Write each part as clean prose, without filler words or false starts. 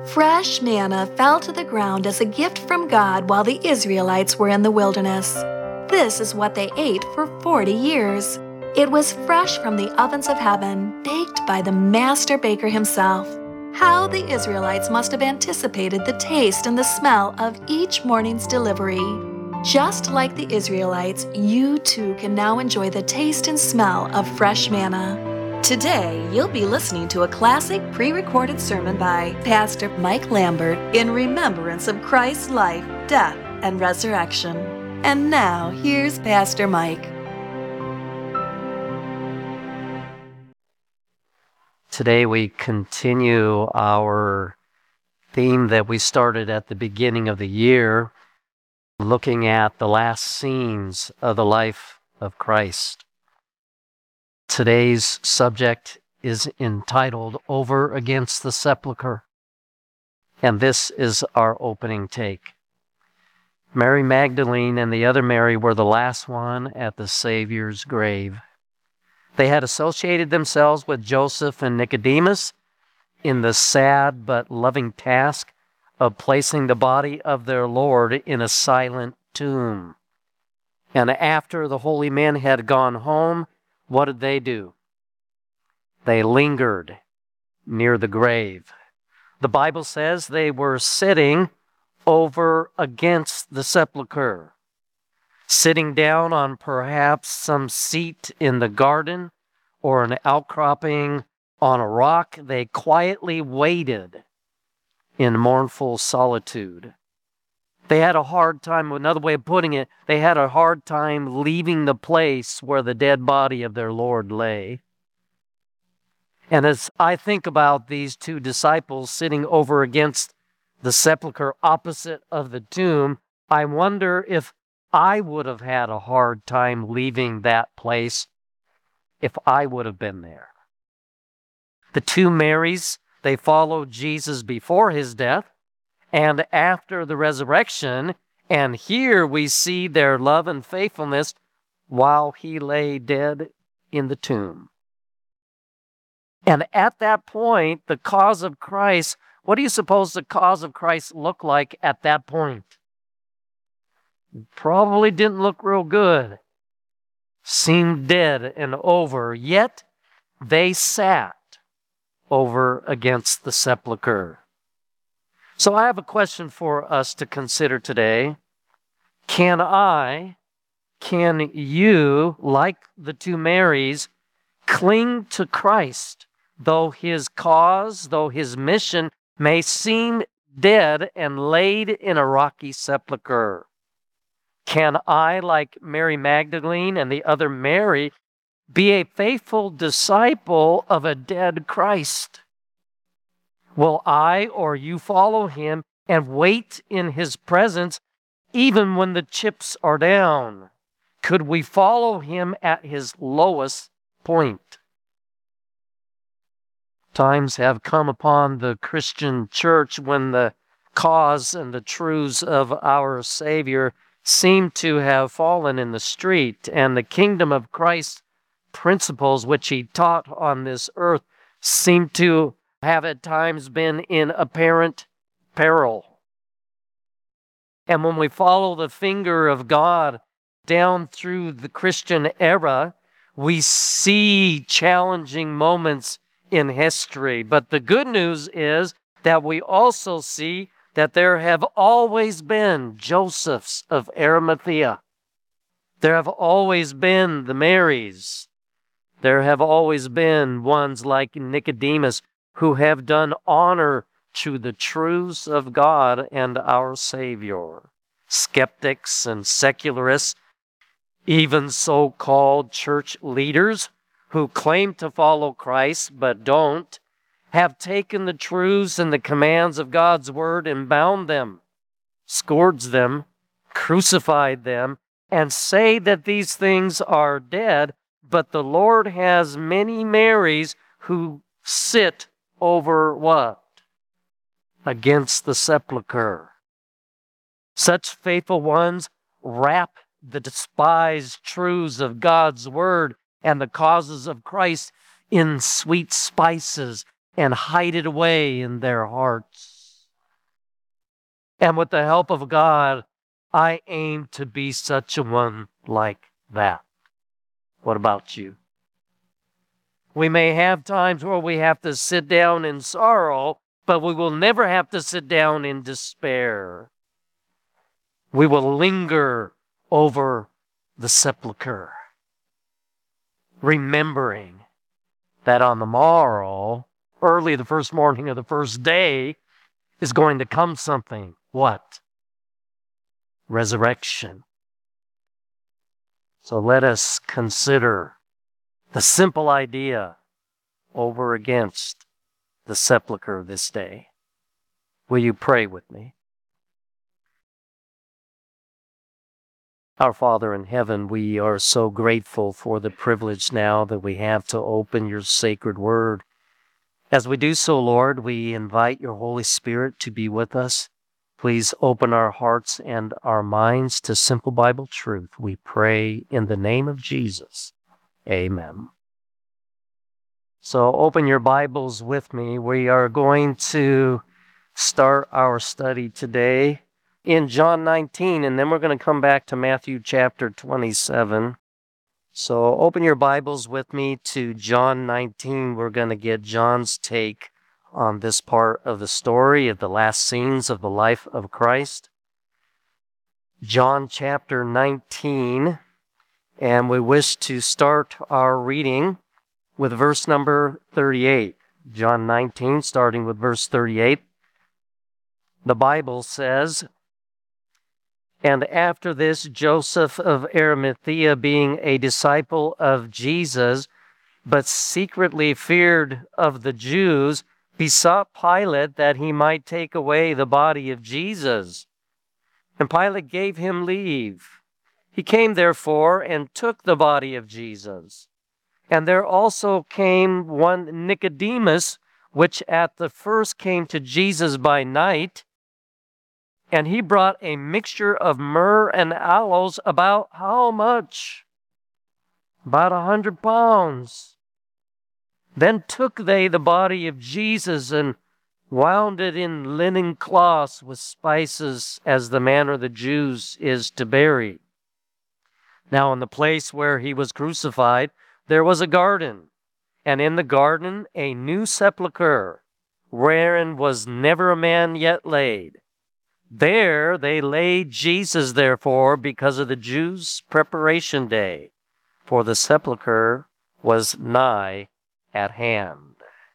Fresh manna fell to the ground as a gift from God while the Israelites were in the wilderness. This is what they ate for 40 years. It was fresh from the ovens of heaven, baked by the master baker himself. How the Israelites must have anticipated the taste and the smell of each morning's delivery. Just like the Israelites, you too can now enjoy the taste and smell of fresh manna. Today, you'll be listening to a classic pre-recorded sermon by Pastor Mike Lambert in remembrance of Christ's life, death, and resurrection. And now, here's Pastor Mike. Today we continue our theme that we started at the beginning of the year, looking at the last scenes of the life of Christ. Today's subject is entitled Over Against the Sepulchre, and this is our opening take. Mary Magdalene and the other Mary were the last one at the Savior's grave. They had associated themselves with Joseph and Nicodemus in the sad but loving task of placing the body of their Lord in a silent tomb. And after the holy men had gone home, what did they do? They lingered near the grave. The Bible says they were sitting over against the sepulchre, sitting down on perhaps some seat in the garden or an outcropping on a rock. They quietly waited in mournful solitude. They had a hard time, another way of putting it, they had a hard time leaving the place where the dead body of their Lord lay. And as I think about these two disciples sitting over against the sepulchre opposite of the tomb, I wonder if I would have had a hard time leaving that place if I would have been there. The two Marys, they followed Jesus before his death and after the resurrection, and here we see their love and faithfulness while he lay dead in the tomb. And at that point, the cause of Christ, what do you suppose the cause of Christ looked like at that point? Probably didn't look real good. Seemed dead and over, yet they sat over against the sepulchre. So I have a question for us to consider today. Can you, like the two Marys, cling to Christ, though his cause, though his mission may seem dead and laid in a rocky sepulchre? Can I, like Mary Magdalene and the other Mary, be a faithful disciple of a dead Christ? Will I or you follow him and wait in his presence even when the chips are down? Could we follow him at his lowest point? Times have come upon the Christian church when the cause and the truths of our Savior seem to have fallen in the street, and the kingdom of Christ's principles which he taught on this earth seem to have at times been in apparent peril. And when we follow the finger of God down through the Christian era, we see challenging moments in history. But the good news is that we also see that there have always been Josephs of Arimathea. There have always been the Marys. There have always been ones like Nicodemus who have done honor to the truths of God and our Savior. Skeptics and secularists, even so-called church leaders who claim to follow Christ but don't, have taken the truths and the commands of God's word and bound them, scourged them, crucified them, and say that these things are dead, but the Lord has many Marys who sit over what? Against the sepulchre. Such faithful ones wrap the despised truths of God's word and the causes of Christ in sweet spices and hide it away in their hearts. And with the help of God, I aim to be such a one like that. What about you? We may have times where we have to sit down in sorrow, but we will never have to sit down in despair. We will linger over the sepulchre, remembering that on the morrow, early the first morning of the first day, is going to come something. What? Resurrection. So let us consider the simple idea over against the sepulchre this day. Will you pray with me? Our Father in heaven, we are so grateful for the privilege now that we have to open your sacred word. As we do so, Lord, we invite your Holy Spirit to be with us. Please open our hearts and our minds to simple Bible truth. We pray in the name of Jesus. Amen. So open your Bibles with me. We are going to start our study today in John 19, and then we're going to come back to Matthew chapter 27. So open your Bibles with me to John 19. We're going to get John's take on this part of the story of the last scenes of the life of Christ. John chapter 19, and we wish to start our reading with verse number 38. John 19, starting with verse 38. The Bible says, "And after this, Joseph of Arimathea, being a disciple of Jesus, but secretly feared of the Jews, besought Pilate that he might take away the body of Jesus. And Pilate gave him leave. He came therefore and took the body of Jesus. And there also came one Nicodemus, which at the first came to Jesus by night, and he brought a mixture of myrrh and aloes, about how much? About 100 pounds. Then took they the body of Jesus and wound it in linen cloths with spices, as the manner of the Jews is to bury. Now in the place where he was crucified, there was a garden, and in the garden a new sepulchre, wherein was never a man yet laid. There they laid Jesus, therefore, because of the Jews' preparation day, for the sepulchre was nigh at hand."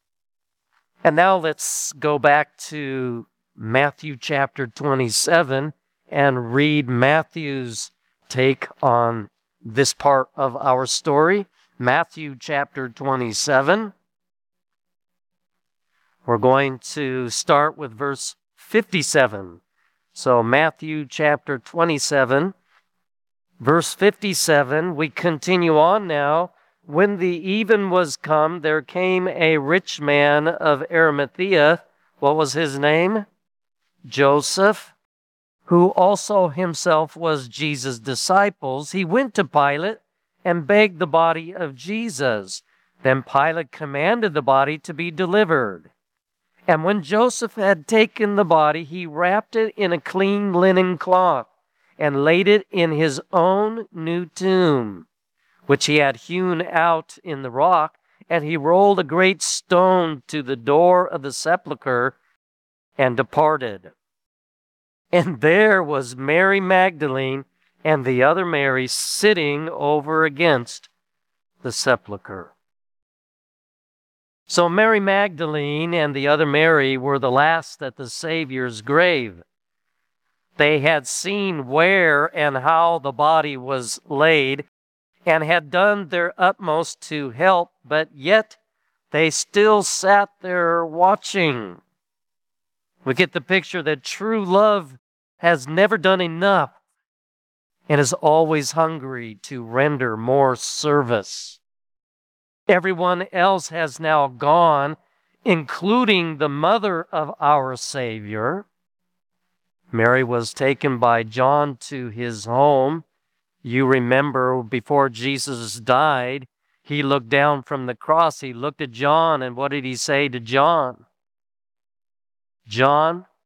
And now let's go back to Matthew chapter 27 and read Matthew's take on this part of our story. Matthew chapter 27. We're going to start with verse 57. So Matthew chapter 27, verse 57, we continue on now. "When the even was come, there came a rich man of Arimathea." What was his name? Joseph, who also himself was Jesus' disciples. He went to Pilate and begged the body of Jesus. Then Pilate commanded the body to be delivered. And when Joseph had taken the body, he wrapped it in a clean linen cloth and laid it in his own new tomb, which he had hewn out in the rock. And he rolled a great stone to the door of the sepulchre and departed. And there was Mary Magdalene and the other Mary sitting over against the sepulchre. So Mary Magdalene and the other Mary were the last at the Savior's grave. They had seen where and how the body was laid and had done their utmost to help, but yet they still sat there watching. We get the picture that true love has never done enough and is always hungry to render more service. Everyone else has now gone, including the mother of our Savior. Mary was taken by John to his home. You remember before Jesus died, he looked down from the cross. He looked at John, and what did he say to John? "John,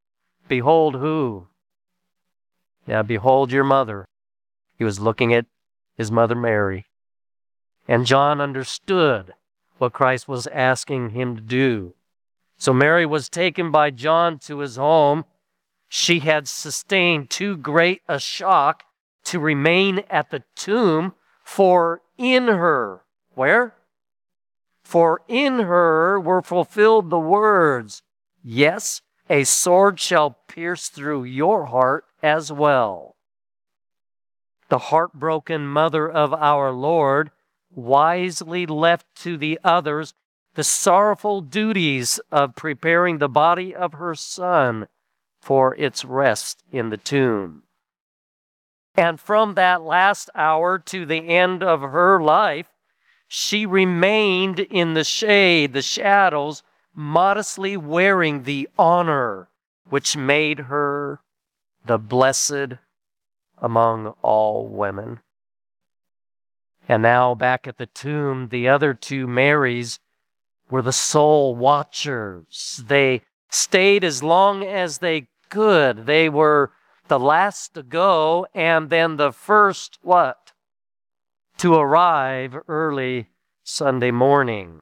Behold who? Yeah, behold your mother. He was looking at his mother Mary. And John understood what Christ was asking him to do. So Mary was taken by John to his home. She had sustained too great a shock to remain at the tomb, for in her, where? For in her were fulfilled the words, yes, a sword shall pierce through your heart as well. The heartbroken mother of our Lord wisely left to the others the sorrowful duties of preparing the body of her son for its rest in the tomb. And from that last hour to the end of her life, she remained in the shade, the shadows, modestly wearing the honor which made her the blessed among all women. And now back at the tomb, the other two Marys were the sole watchers. They stayed as long as they could. They were the last to go, and then the first, what? To arrive early Sunday morning.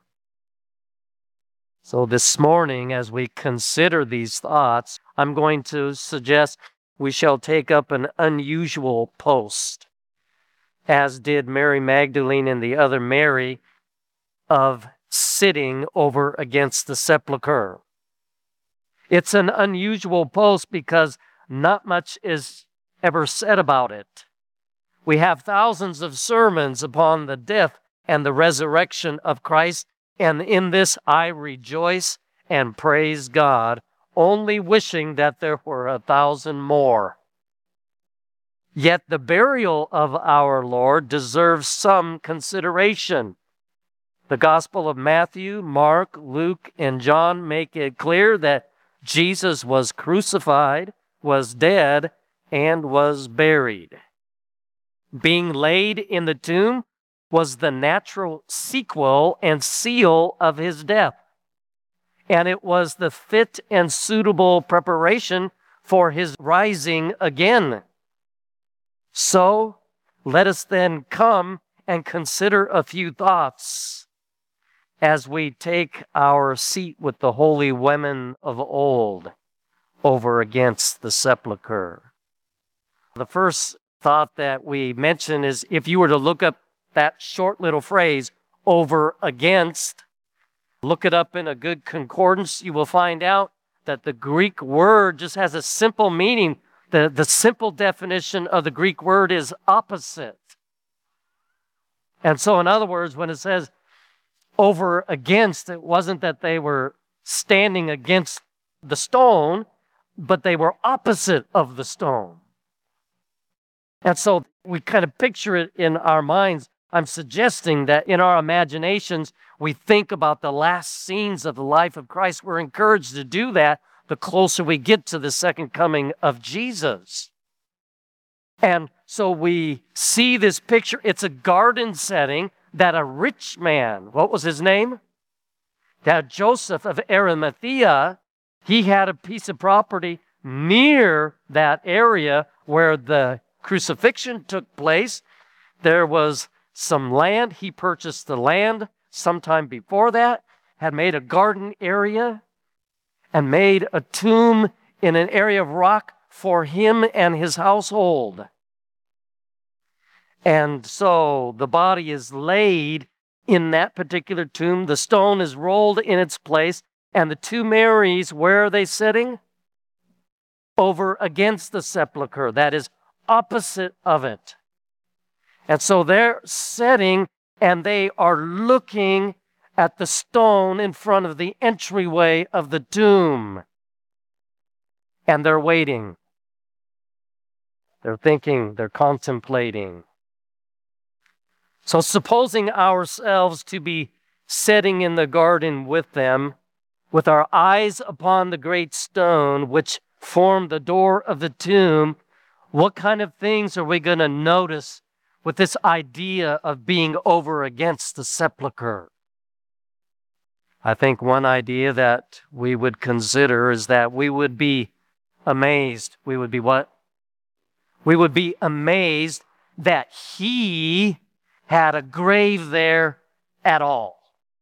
So this morning, as we consider these thoughts, I'm going to suggest we shall take up an unusual post, as did Mary Magdalene and the other Mary, of sitting over against the sepulchre. It's an unusual post because not much is ever said about it. We have thousands of sermons upon the death and the resurrection of Christ, and in this I rejoice and praise God, only wishing that there were 1,000 more. Yet the burial of our Lord deserves some consideration. The Gospel of Matthew, Mark, Luke, and John make it clear that Jesus was crucified, was dead, and was buried. Being laid in the tomb was the natural sequel and seal of his death. And it was the fit and suitable preparation for his rising again. So let us then come and consider a few thoughts as we take our seat with the holy women of old over against the sepulchre. The first thought that we mention is, if you were to look up that short little phrase, over against, look it up in a good concordance, you will find out that the Greek word just has a simple meaning. The simple definition of the Greek word is opposite. And so, in other words, when it says over against, it wasn't that they were standing against the stone, but they were opposite of the stone. And so we kind of picture it in our minds. I'm suggesting that in our imaginations, we think about the last scenes of the life of Christ. We're encouraged to do that the closer we get to the second coming of Jesus. And so we see this picture. It's a garden setting that a rich man, what was his name? That Joseph of Arimathea, he had a piece of property near that area where the crucifixion took place. There was some land. He purchased the land sometime before that, had made a garden area, and made a tomb in an area of rock for him and his household. And so the body is laid in that particular tomb. The stone is rolled in its place. And the two Marys, where are they sitting? Over against the sepulchre. That is opposite of it. And so they're sitting and they are looking at the stone in front of the entryway of the tomb. And they're waiting. They're thinking, they're contemplating. So supposing ourselves to be sitting in the garden with them, with our eyes upon the great stone which formed the door of the tomb, what kind of things are we going to notice with this idea of being over against the sepulchre? I think one idea that we would consider is that we would be amazed. We would be what? We would be amazed that he had a grave there at all.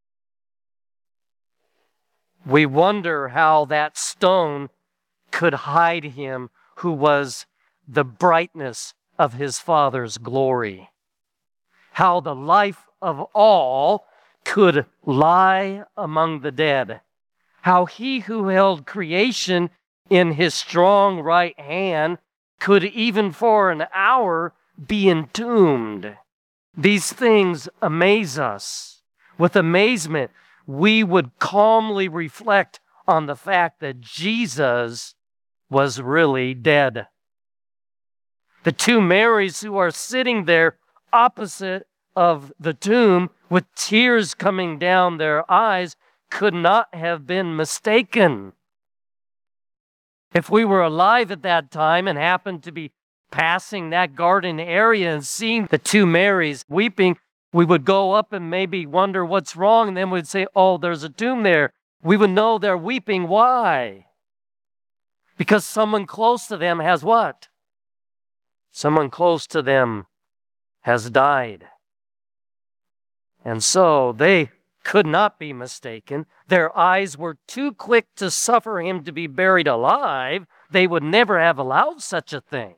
We wonder how that stone could hide him who was the brightness of his Father's glory. How the life of all could lie among the dead. How he who held creation in his strong right hand could even for an hour be entombed. These things amaze us. With amazement, we would calmly reflect on the fact that Jesus was really dead. The two Marys who are sitting there opposite of the tomb with tears coming down their eyes could not have been mistaken. If we were alive at that time and happened to be passing that garden area and seeing the two Marys weeping, we would go up and maybe wonder what's wrong, and then we'd say, oh, there's a tomb there. We would know they're weeping. Why? Because someone close to them has what? Someone close to them has died. And so they could not be mistaken. Their eyes were too quick to suffer him to be buried alive. They would never have allowed such a thing.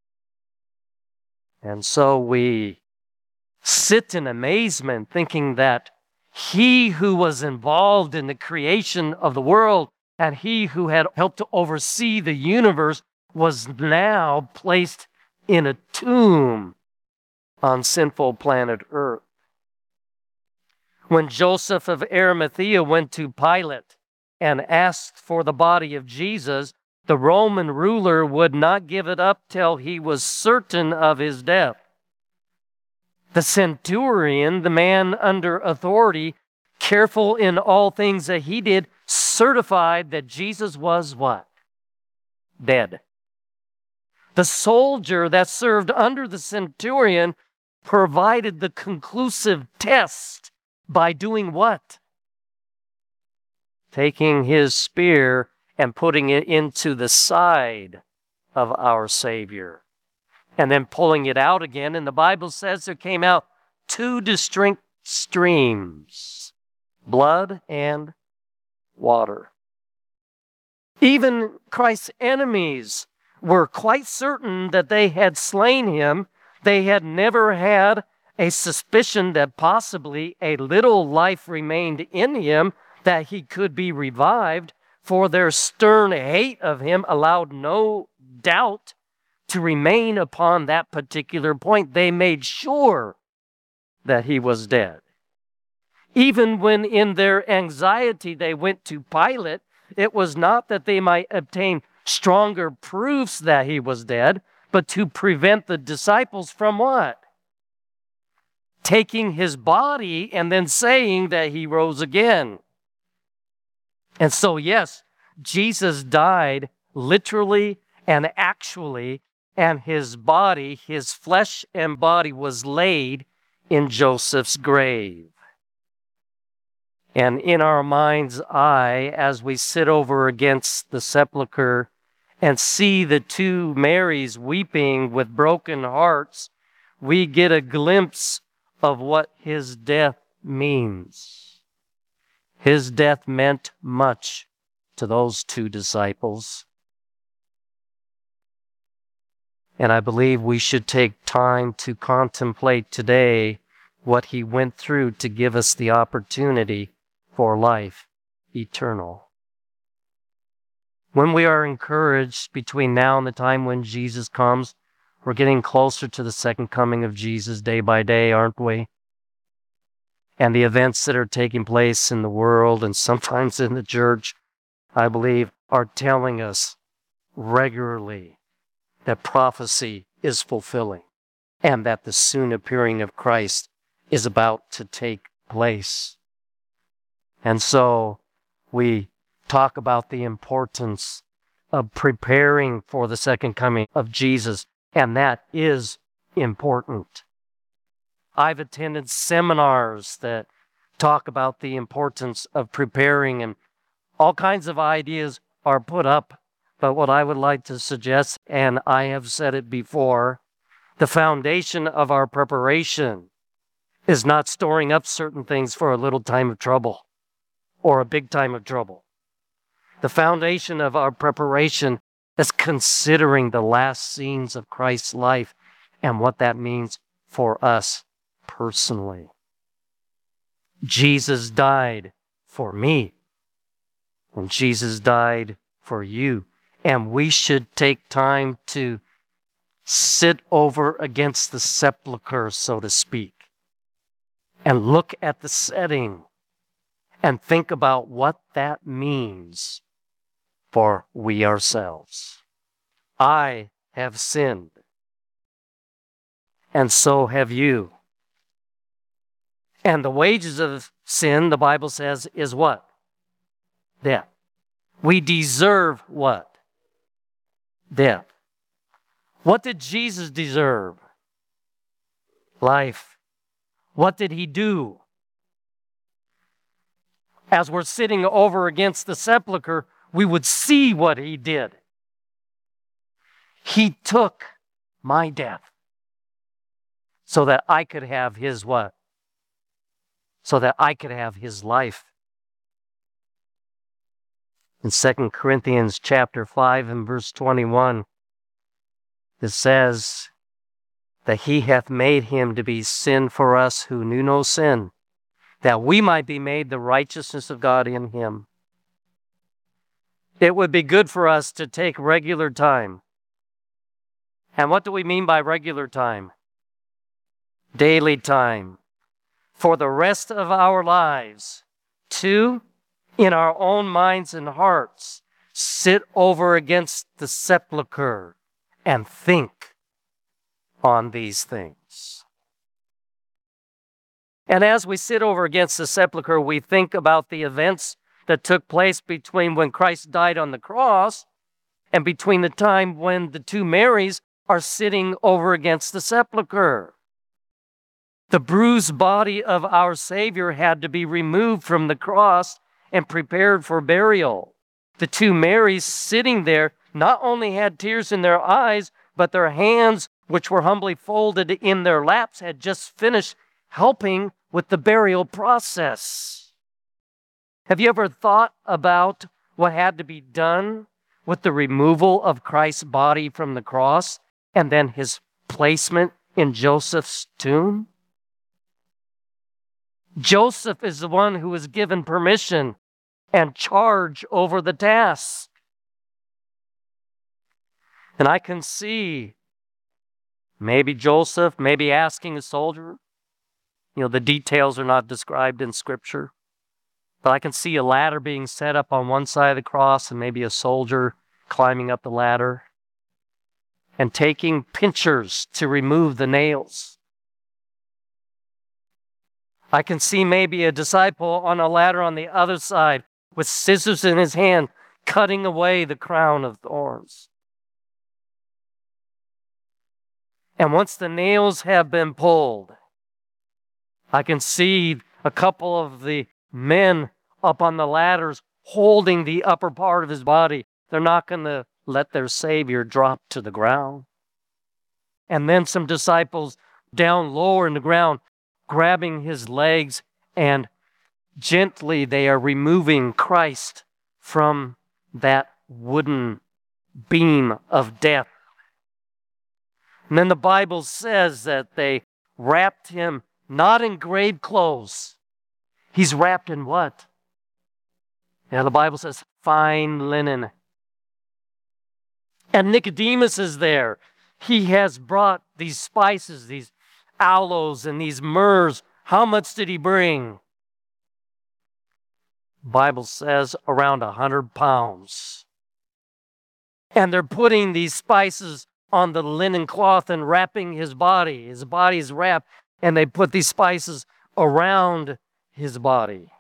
And so we sit in amazement thinking that he who was involved in the creation of the world and he who had helped to oversee the universe was now placed in a tomb on sinful planet Earth. When Joseph of Arimathea went to Pilate and asked for the body of Jesus, the Roman ruler would not give it up till he was certain of his death. The centurion, the man under authority, careful in all things that he did, certified that Jesus was what? Dead. The soldier that served under the centurion provided the conclusive test by doing what? Taking his spear and putting it into the side of our Savior, and then pulling it out again. And the Bible says there came out two distinct streams, blood and water. Even Christ's enemies were quite certain that they had slain him. They had never had a suspicion that possibly a little life remained in him, that he could be revived, for their stern hate of him allowed no doubt to remain upon that particular point. They made sure that he was dead. Even when in their anxiety they went to Pilate, it was not that they might obtain stronger proofs that he was dead, but to prevent the disciples from what? Taking his body and then saying that he rose again. And so, yes, Jesus died literally and actually, and his body, his flesh and body, was laid in Joseph's grave. And in our mind's eye, as we sit over against the sepulchre and see the two Marys weeping with broken hearts, we get a glimpse of what his death means. His death meant much to those two disciples. And I believe we should take time to contemplate today what he went through to give us the opportunity for life eternal. When we are encouraged between now and the time when Jesus comes, we're getting closer to the second coming of Jesus day by day, aren't we? And the events that are taking place in the world and sometimes in the church, I believe, are telling us regularly that prophecy is fulfilling and that the soon appearing of Christ is about to take place. And so we talk about the importance of preparing for the second coming of Jesus, and that is important. I've attended seminars that talk about the importance of preparing, and all kinds of ideas are put up But what I would like to suggest, and I have said it before, the foundation of our preparation is not storing up certain things for a little time of trouble or a big time of trouble. The foundation of our preparation is considering the last scenes of Christ's life and what that means for us personally. Jesus died for me, and Jesus died for you. And we should take time to sit over against the sepulcher, so to speak, and look at the setting and think about what that means for we ourselves. I have sinned, and so have you. And the wages of sin, the Bible says, is what? Death. We deserve what? Death. What did Jesus deserve? Life. What did he do? As we're sitting over against the sepulcher, we would see what he did. He took my death so that I could have his what? So that I could have his life. In 2 Corinthians chapter 5 and verse 21, it says that he hath made him to be sin for us who knew no sin, that we might be made the righteousness of God in him. It would be good for us to take regular time. And what do we mean by regular time? Daily time. For the rest of our lives, to, in our own minds and hearts, sit over against the sepulcher and think on these things. And as we sit over against the sepulcher, we think about the events that took place between when Christ died on the cross and between the time when the two Marys are sitting over against the sepulcher. The bruised body of our Savior had to be removed from the cross and prepared for burial. The two Marys sitting there not only had tears in their eyes, but their hands, which were humbly folded in their laps, had just finished helping with the burial process. Have you ever thought about what had to be done with the removal of Christ's body from the cross and then his placement in Joseph's tomb? Joseph is the one who was given permission and charge over the task. And I can see maybe Joseph, maybe asking a soldier. The details are not described in Scripture. But I can see a ladder being set up on one side of the cross and maybe a soldier climbing up the ladder and taking pincers to remove the nails. I can see maybe a disciple on a ladder on the other side with scissors in his hand, cutting away the crown of thorns. And once the nails have been pulled, I can see a couple of the men up on the ladders holding the upper part of his body. They're not going to let their Savior drop to the ground. And then some disciples down lower in the ground, grabbing his legs, and gently they are removing Christ from that wooden beam of death. And then the Bible says that they wrapped him not in grave clothes. He's wrapped in what? The Bible says fine linen. And Nicodemus is there. He has brought these spices, these aloes and these myrrhs. How much did he bring? The Bible says around 100 pounds. And they're putting these spices on the linen cloth and wrapping his body. His body is wrapped, and they put these spices around his body.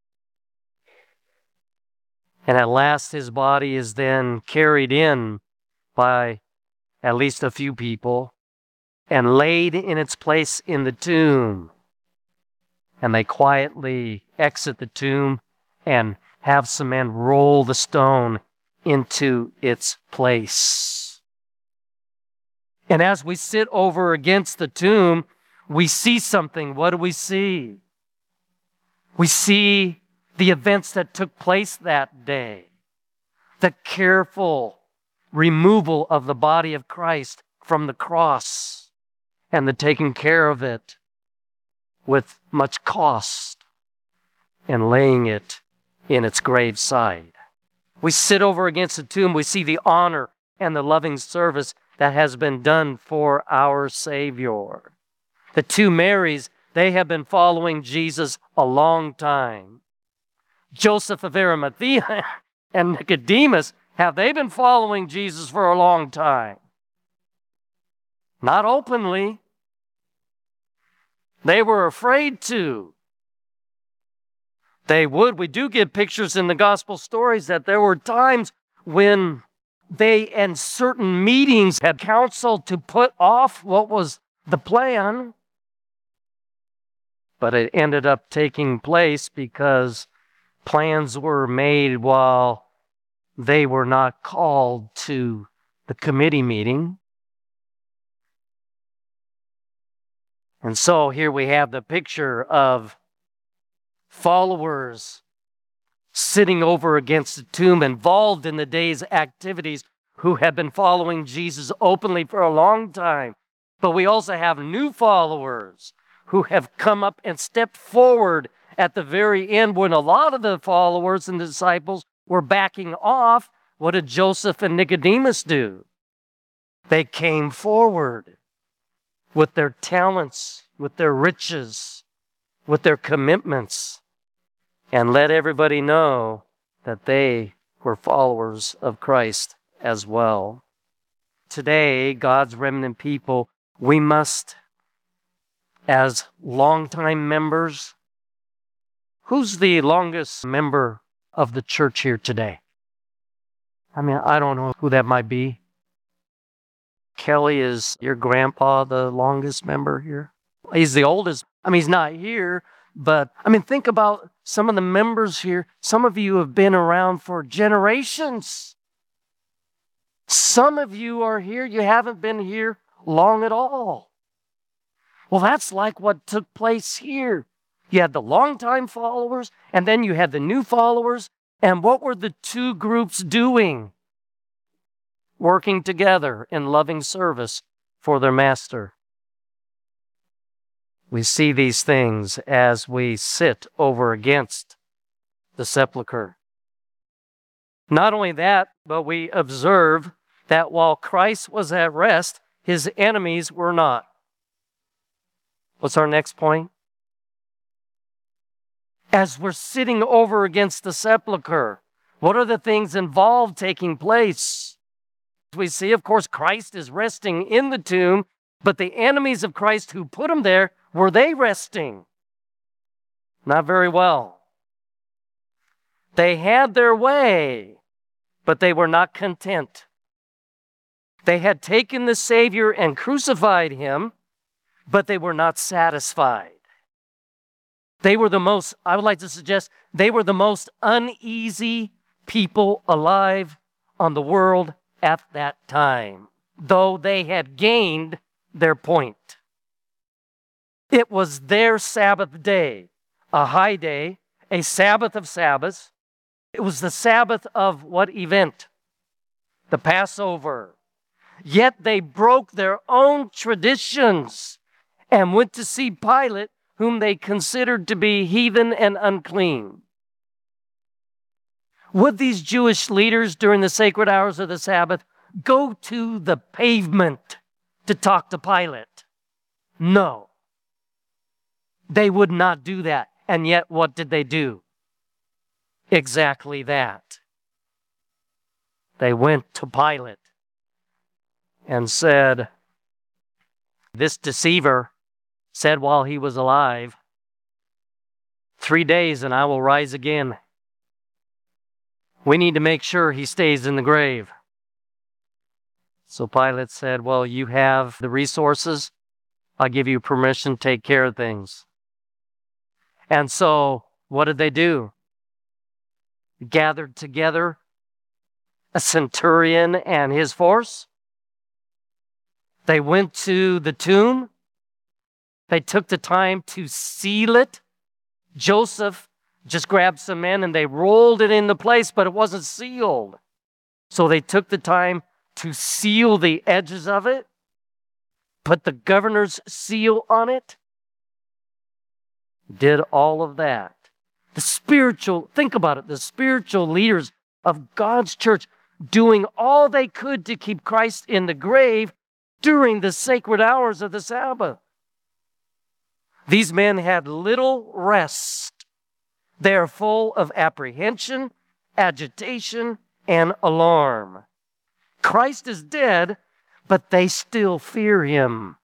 And at last his body is then carried in by at least a few people and laid in its place in the tomb. And they quietly exit the tomb and have some men roll the stone into its place. And as we sit over against the tomb, we see something. What do we see? We see the events that took place that day. The careful removal of the body of Christ from the cross and the taking care of it with much cost and laying it in its graveside. We sit over against the tomb, we see the honor and the loving service that has been done for our Savior. The two Marys, they have been following Jesus a long time. Joseph of Arimathea and Nicodemus, have they been following Jesus for a long time? Not openly. They were afraid to. We do get pictures in the gospel stories that there were times when they and certain meetings had counseled to put off what was the plan. But it ended up taking place because plans were made while they were not called to the committee meeting. And so here we have the picture of followers sitting over against the tomb, involved in the day's activities, who have been following Jesus openly for a long time. But we also have new followers who have come up and stepped forward at the very end when a lot of the followers and the disciples were backing off. What did Joseph and Nicodemus do? They came forward with their talents, with their riches, with their commitments, and let everybody know that they were followers of Christ as well. Today, God's remnant people, we must, as longtime members, who's the longest member of the church here today? I don't know who that might be. Kelly, is your grandpa the longest member here? He's the oldest. He's not here, but think about some of the members here. Some of you have been around for generations. Some of you are here, you haven't been here long at all. Well, that's like what took place here. You had the longtime followers, and then you had the new followers. And what were the two groups doing? Working together in loving service for their master. We see these things as we sit over against the sepulcher. Not only that, but we observe that while Christ was at rest, his enemies were not. What's our next point? As we're sitting over against the sepulcher, what are the things involved taking place? We see, of course, Christ is resting in the tomb, but the enemies of Christ who put him there, were they resting? Not very well. They had their way, but they were not content. They had taken the Savior and crucified him, but they were not satisfied. They were I would like to suggest, they were the most uneasy people alive on the world at that time, though they had gained their point. It was their Sabbath day, a high day, a Sabbath of Sabbaths. It was the Sabbath of what event? The Passover. Yet they broke their own traditions and went to see Pilate, whom they considered to be heathen and unclean. Would these Jewish leaders during the sacred hours of the Sabbath go to the pavement to talk to Pilate? No. They would not do that. And yet, what did they do? Exactly that. They went to Pilate and said, this deceiver said while he was alive, 3 days and I will rise again. We need to make sure he stays in the grave. So Pilate said, well, you have the resources. I'll give you permission to take care of things. And so what did they do? Gathered together a centurion and his force. They went to the tomb. They took the time to seal it. Joseph just grabbed some men and they rolled it into place, but it wasn't sealed. So they took the time to seal the edges of it, put the governor's seal on it, did all of that. Think about it, the spiritual leaders of God's church doing all they could to keep Christ in the grave during the sacred hours of the Sabbath. These men had little rest. They are full of apprehension, agitation, and alarm. Christ is dead, but they still fear him.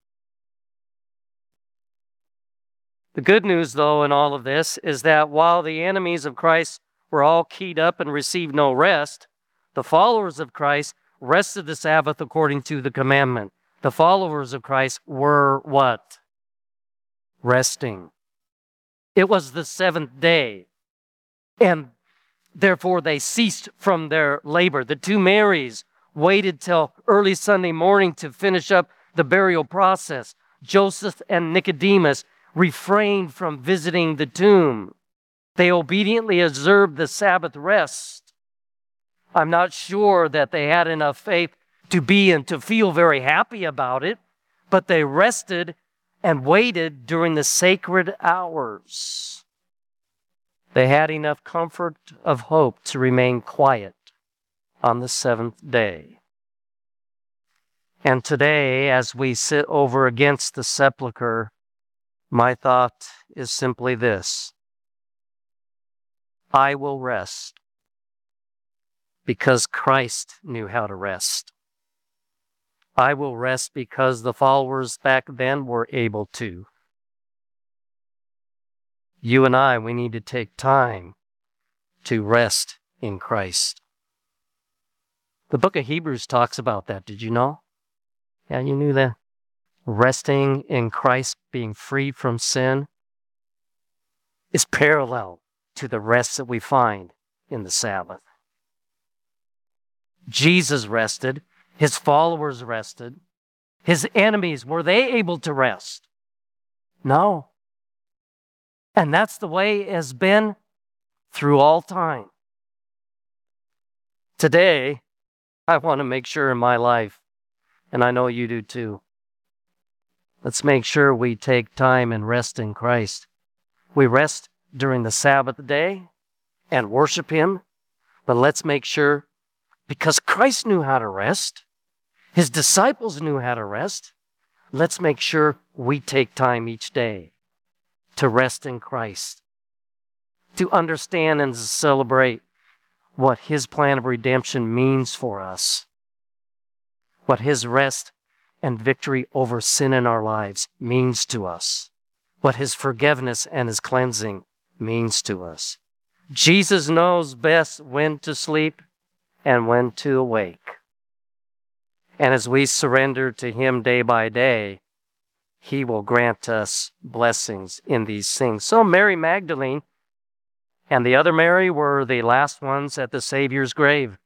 The good news, though, in all of this is that while the enemies of Christ were all keyed up and received no rest, the followers of Christ rested the Sabbath according to the commandment. The followers of Christ were what? Resting. It was the seventh day, and therefore they ceased from their labor. The two Marys waited till early Sunday morning to finish up the burial process. Joseph and Nicodemus refrained from visiting the tomb. They obediently observed the Sabbath rest. I'm not sure that they had enough faith to be and to feel very happy about it, but they rested and waited during the sacred hours. They had enough comfort of hope to remain quiet on the seventh day. And today, as we sit over against the sepulchre, my thought is simply this: I will rest because Christ knew how to rest. I will rest because the followers back then were able to. You and I, we need to take time to rest in Christ. The book of Hebrews talks about that. Did you know? Yeah, you knew that. Resting in Christ, being free from sin, is parallel to the rest that we find in the Sabbath. Jesus rested. His followers rested. His enemies, were they able to rest? No. And that's the way it has been through all time. Today, I want to make sure in my life, and I know you do too, let's make sure we take time and rest in Christ. We rest during the Sabbath day and worship him, but let's make sure, because Christ knew how to rest, his disciples knew how to rest, let's make sure we take time each day to rest in Christ, to understand and to celebrate what his plan of redemption means for us, what his rest and victory over sin in our lives means to us, what his forgiveness and his cleansing means to us. Jesus knows best when to sleep and when to awake. And as we surrender to him day by day, he will grant us blessings in these things. So Mary Magdalene and the other Mary were the last ones at the Savior's grave.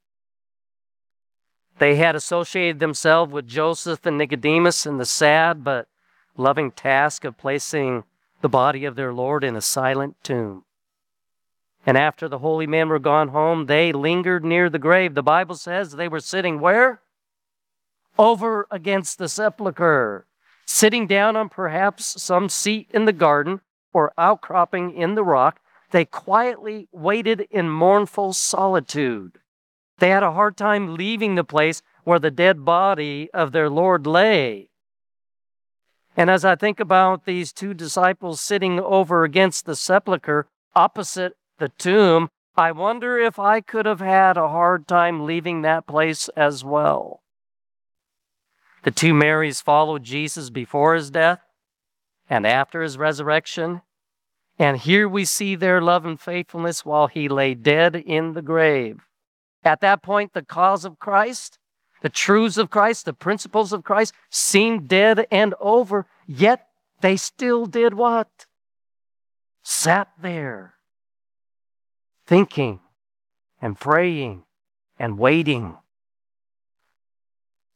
They had associated themselves with Joseph and Nicodemus in the sad but loving task of placing the body of their Lord in a silent tomb. And after the holy men were gone home, they lingered near the grave. The Bible says they were sitting where? Over against the sepulchre, sitting down on perhaps some seat in the garden or outcropping in the rock. They quietly waited in mournful solitude. They had a hard time leaving the place where the dead body of their Lord lay. And as I think about these two disciples sitting over against the sepulchre opposite the tomb, I wonder if I could have had a hard time leaving that place as well. The two Marys followed Jesus before his death and after his resurrection. And here we see their love and faithfulness while he lay dead in the grave. At that point, the cause of Christ, the truths of Christ, the principles of Christ seemed dead and over, yet they still did what? Sat there, thinking and praying and waiting.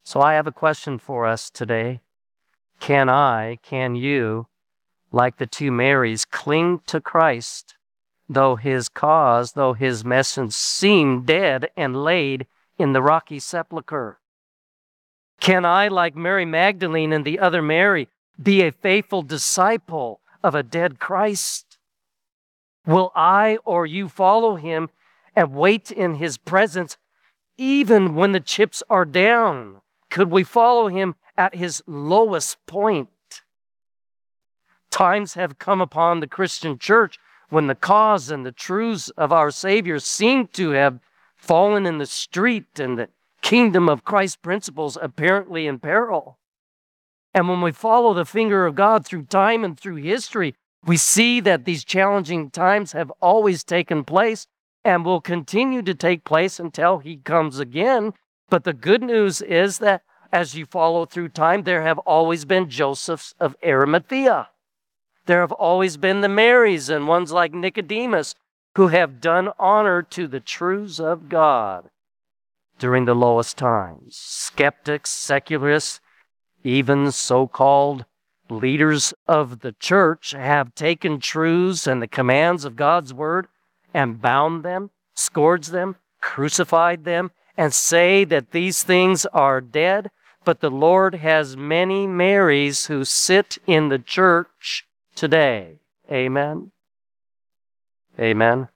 So I have a question for us today. Can you, like the two Marys, cling to Christ, though his message seemed dead and laid in the rocky sepulchre? Can I, like Mary Magdalene and the other Mary, be a faithful disciple of a dead Christ? Will I or you follow him and wait in his presence even when the chips are down? Could we follow him at his lowest point? Times have come upon the Christian church when the cause and the truths of our Savior seem to have fallen in the street and the kingdom of Christ's principles apparently in peril. And when we follow the finger of God through time and through history, we see that these challenging times have always taken place and will continue to take place until he comes again. But the good news is that as you follow through time, there have always been Josephs of Arimathea. There have always been the Marys and ones like Nicodemus who have done honor to the truths of God during the lowest times. Skeptics, secularists, even so-called leaders of the church have taken truths and the commands of God's word and bound them, scourged them, crucified them, and say that these things are dead. But the Lord has many Marys who sit in the church today. Amen. Amen.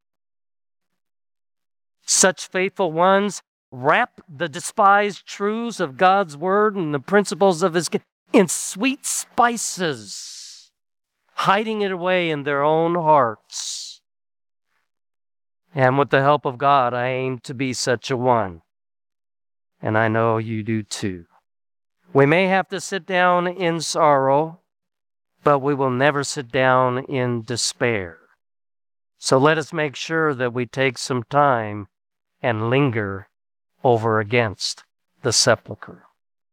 Such faithful ones wrap the despised truths of God's word and the principles of his in sweet spices, hiding it away in their own hearts. And with the help of God, I aim to be such a one. And I know you do too. We may have to sit down in sorrow, but we will never sit down in despair. So let us make sure that we take some time and linger over against the sepulchre.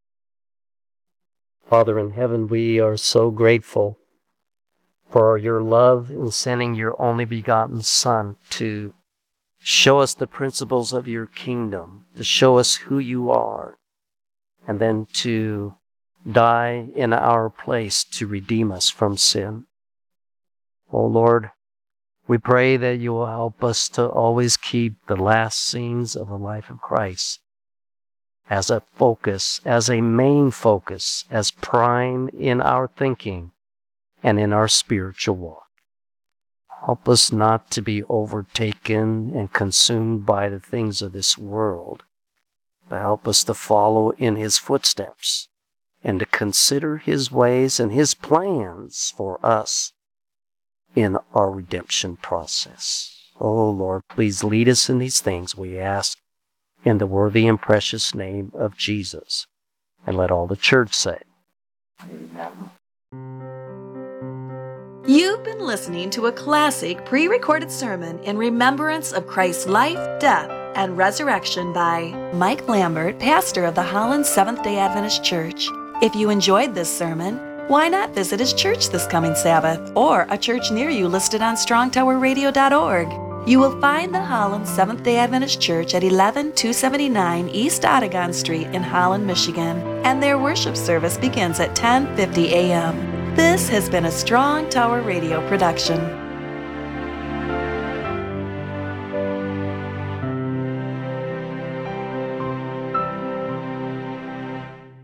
Father in heaven, we are so grateful for your love in sending your only begotten Son to show us the principles of your kingdom, to show us who you are, and then to die in our place to redeem us from sin. Oh Lord, we pray that you will help us to always keep the last scenes of the life of Christ as a focus, as a main focus, as prime in our thinking and in our spiritual walk. Help us not to be overtaken and consumed by the things of this world, but help us to follow in his footsteps and to consider his ways and his plans for us in our redemption process. Oh Lord, please lead us in these things, we ask, in the worthy and precious name of Jesus. And let all the church say, Amen. You've been listening to a classic pre-recorded sermon in remembrance of Christ's life, death, and resurrection by Mike Lambert, pastor of the Holland Seventh-day Adventist Church. If you enjoyed this sermon, why not visit his church this coming Sabbath or a church near you listed on strongtowerradio.org? You will find the Holland Seventh-day Adventist Church at 11279 East Oregon Street in Holland, Michigan, and their worship service begins at 10:50 a.m. This has been a Strong Tower Radio production.